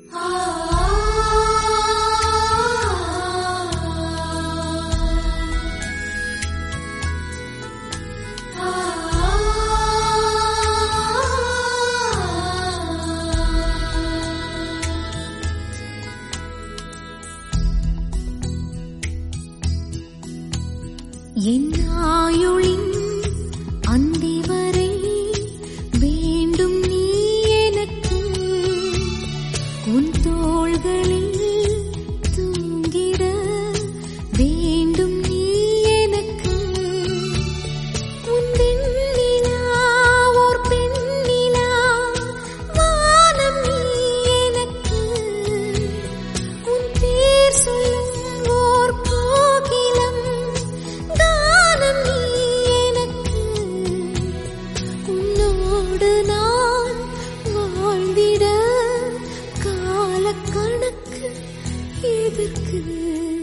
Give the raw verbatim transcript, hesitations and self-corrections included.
என் ஆயுளின் அந்தி வரை வேண்டும் நீ எனக்கு, உன் தோள்களில் தூங்கிட வேண்டும் நீ எனக்கு. உன் வெண்ணிலா ஓர் பெண்ணிலா, வானம் நீ எனக்கு. உன் பேர் சொல்லும் ஓர் கோகிலம், தானம் நீ எனக்கு. உன்னோடு நான் வாழ்ந்திட காலக்கணக்கு எதற்கு?